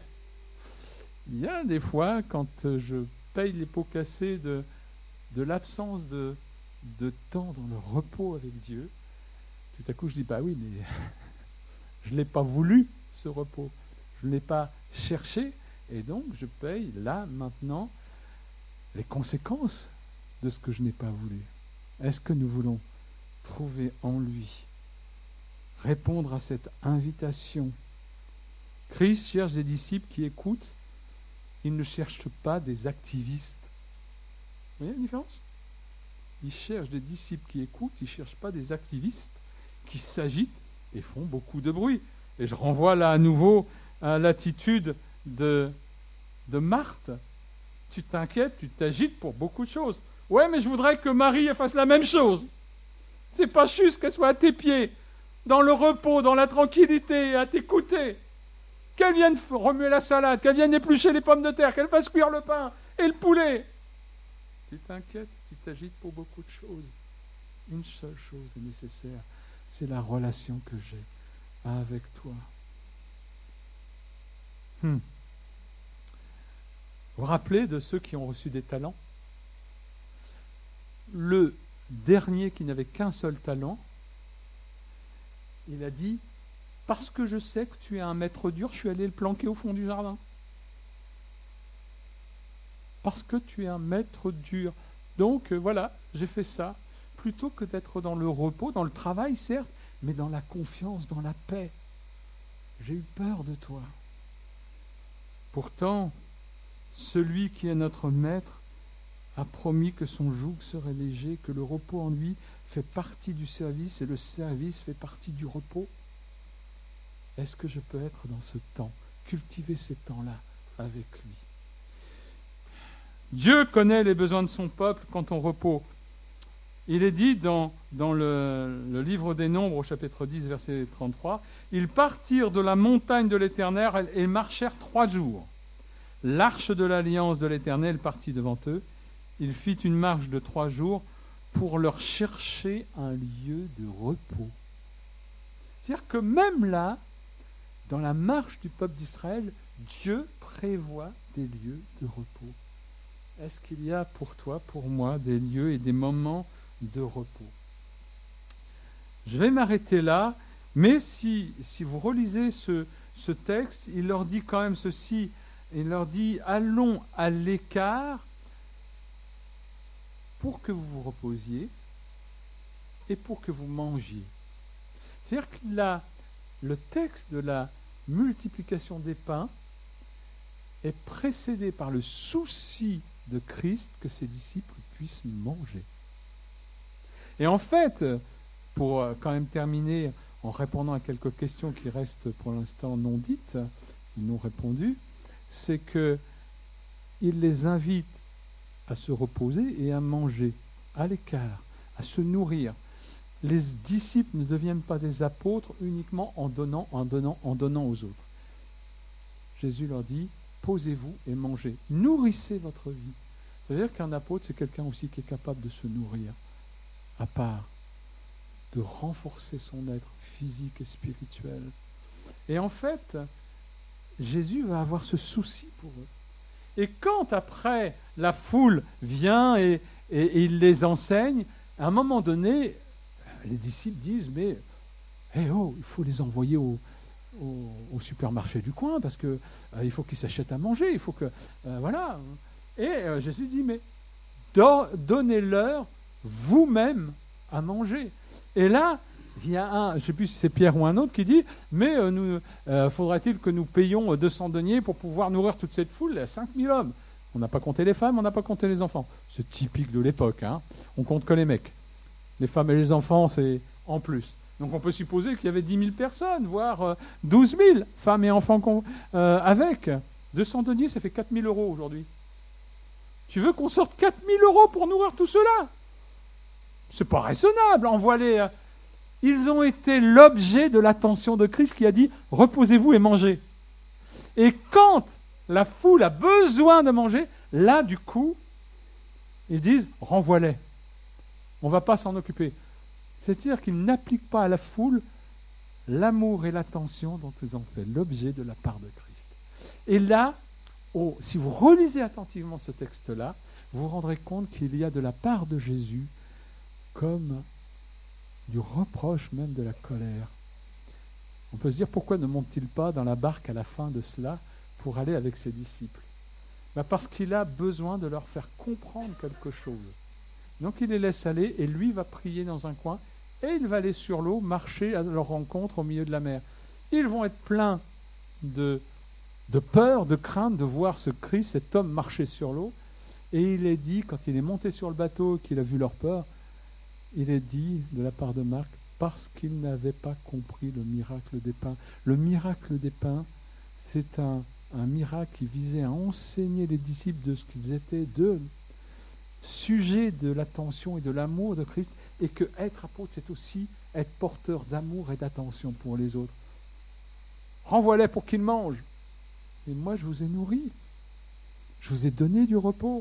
Il y a des fois, quand je paye les pots cassés de, de l'absence de, de temps dans le repos avec Dieu, tout à coup je dis, bah oui, mais je ne l'ai pas voulu, ce repos. Je ne l'ai pas cherché, et donc je paye là, maintenant, les conséquences de ce que je n'ai pas voulu. Est-ce que nous voulons trouver en lui, répondre à cette invitation? Christ cherche des disciples qui écoutent. Il ne cherche pas des activistes. Vous voyez la différence? Il cherche des disciples qui écoutent, il ne cherche pas des activistes qui s'agitent et font beaucoup de bruit. Et je renvoie là à nouveau à l'attitude de, de Marthe. Tu t'inquiètes, tu t'agites pour beaucoup de choses. Ouais, mais je voudrais que Marie fasse la même chose. C'est pas juste qu'elle soit à tes pieds, dans le repos, dans la tranquillité, à t'écouter. Qu'elle vienne remuer la salade, qu'elle vienne éplucher les pommes de terre, qu'elle fasse cuire le pain et le poulet. Tu t'inquiètes, tu t'agites pour beaucoup de choses. Une seule chose est nécessaire, c'est la relation que j'ai avec toi. Hmm. Vous vous rappelez de ceux qui ont reçu des talents? Le dernier qui n'avait qu'un seul talent, il a dit, parce que je sais que tu es un maître dur, je suis allé le planquer au fond du jardin. Parce que tu es un maître dur. Donc euh, voilà, j'ai fait ça. Plutôt que d'être dans le repos, dans le travail certes, mais dans la confiance, dans la paix. J'ai eu peur de toi. Pourtant, celui qui est notre maître a promis que son joug serait léger, que le repos en lui fait partie du service et le service fait partie du repos. Est-ce que je peux être dans ce temps, cultiver ces temps-là avec lui? Dieu connaît les besoins de son peuple quant au repos. Il est dit dans, dans le, le livre des Nombres, au chapitre dix, verset trente-trois, « Ils partirent de la montagne de l'Éternel et marchèrent trois jours. L'arche de l'alliance de l'Éternel partit devant eux. Il fit une marche de trois jours pour leur chercher un lieu de repos. » C'est-à-dire que même là, dans la marche du peuple d'Israël, Dieu prévoit des lieux de repos. est-ce qu'il y a pour toi, pour moi, des lieux et des moments de repos? Je vais m'arrêter là, mais si, si vous relisez ce, ce texte, il leur dit quand même ceci, il leur dit « Allons à l'écart pour que vous vous reposiez et pour que vous mangiez. » C'est-à-dire que là, le texte de la multiplication des pains est précédé par le souci de Christ que ses disciples puissent manger. Et en fait, pour quand même terminer en répondant à quelques questions qui restent pour l'instant non dites, non répondues, c'est que il les invite à se reposer et à manger, à l'écart, à se nourrir. Les disciples ne deviennent pas des apôtres uniquement en donnant, en donnant, en donnant aux autres. Jésus leur dit, posez-vous et mangez. Nourrissez votre vie. C'est-à-dire qu'un apôtre, c'est quelqu'un aussi qui est capable de se nourrir, à part, de renforcer son être physique et spirituel. Et en fait, Jésus va avoir ce souci pour eux. Et quand après la foule vient et, et, et il les enseigne, à un moment donné, les disciples disent, mais hey oh, il faut les envoyer au, au, au supermarché du coin parce que euh, il faut qu'ils s'achètent à manger, il faut que euh, voilà. Et euh, Jésus dit, mais do, donnez-leur vous-même à manger. Et là, il y a un, je ne sais plus si c'est Pierre ou un autre qui dit, mais euh, nous, euh, faudra-t-il que nous payions deux cents deniers pour pouvoir nourrir toute cette foule? Il y a cinq mille hommes. On n'a pas compté les femmes, on n'a pas compté les enfants. C'est typique de l'époque, hein. On compte que les mecs. Les femmes et les enfants, c'est en plus. Donc on peut supposer qu'il y avait dix mille personnes, voire euh, douze mille femmes et enfants euh, avec. deux cents deniers, ça fait quatre mille euros aujourd'hui. Tu veux qu'on sorte quatre mille euros pour nourrir tout cela? C'est pas raisonnable, envoie-les. Euh, Ils ont été l'objet de l'attention de Christ qui a dit « Reposez-vous et mangez ». Et quand la foule a besoin de manger, là, du coup, ils disent « Renvoie-les ». On ne va pas s'en occuper. C'est-à-dire qu'ils n'appliquent pas à la foule l'amour et l'attention dont ils ont fait l'objet de la part de Christ. Et là, oh, si vous relisez attentivement ce texte-là, vous vous rendrez compte qu'il y a de la part de Jésus comme du reproche, même de la colère. On peut se dire, pourquoi ne monte-t-il pas dans la barque à la fin de cela pour aller avec ses disciples? Ben parce qu'il a besoin de leur faire comprendre quelque chose. Donc il les laisse aller et lui va prier dans un coin et il va aller sur l'eau, marcher à leur rencontre au milieu de la mer. Ils vont être pleins de, de peur, de crainte de voir ce Christ, cet homme marcher sur l'eau. Et il est dit, quand il est monté sur le bateau, qu'il a vu leur peur, il est dit de la part de Marc, parce qu'ils n'avaient pas compris le miracle des pains. Le miracle des pains, c'est un, un miracle qui visait à enseigner les disciples de ce qu'ils étaient, de sujet de l'attention et de l'amour de Christ, et que être apôtre, c'est aussi être porteur d'amour et d'attention pour les autres. Renvoie-les pour qu'ils mangent. Et moi, je vous ai nourri. Je vous ai donné du repos.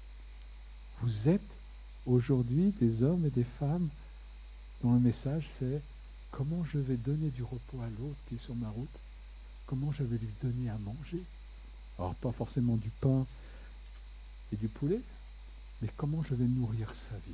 Vous êtes aujourd'hui des hommes et des femmes dont le message c'est comment je vais donner du repos à l'autre qui est sur ma route, comment je vais lui donner à manger. Alors pas forcément du pain et du poulet, mais comment je vais nourrir sa vie.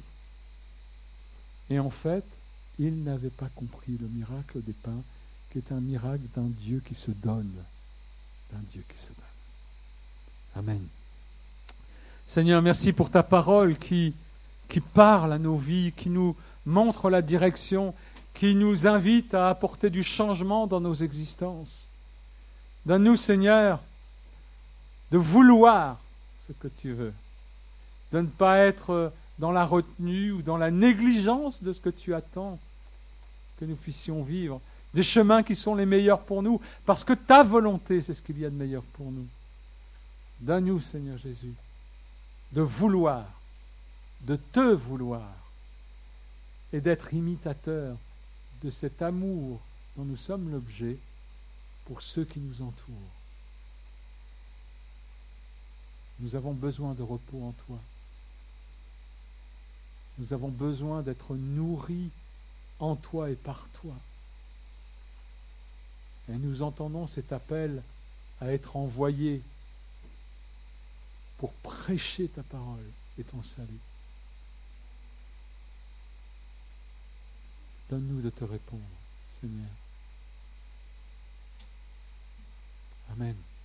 Et en fait, ils n'avaient pas compris le miracle des pains, qui est un miracle d'un Dieu qui se donne, d'un Dieu qui se donne. Amen. Seigneur, merci pour ta parole qui qui parle à nos vies, qui nous montre la direction, qui nous invite à apporter du changement dans nos existences. Donne-nous, Seigneur, de vouloir ce que tu veux, de ne pas être dans la retenue ou dans la négligence de ce que tu attends, que nous puissions vivre des chemins qui sont les meilleurs pour nous, parce que ta volonté, c'est ce qu'il y a de meilleur pour nous. Donne-nous, Seigneur Jésus, de vouloir, de te vouloir et d'être imitateur de cet amour dont nous sommes l'objet pour ceux qui nous entourent. Nous avons besoin de repos en toi. Nous avons besoin d'être nourris en toi et par toi. Et nous entendons cet appel à être envoyés pour prêcher ta parole et ton salut. Donne-nous de te répondre, Seigneur. Amen.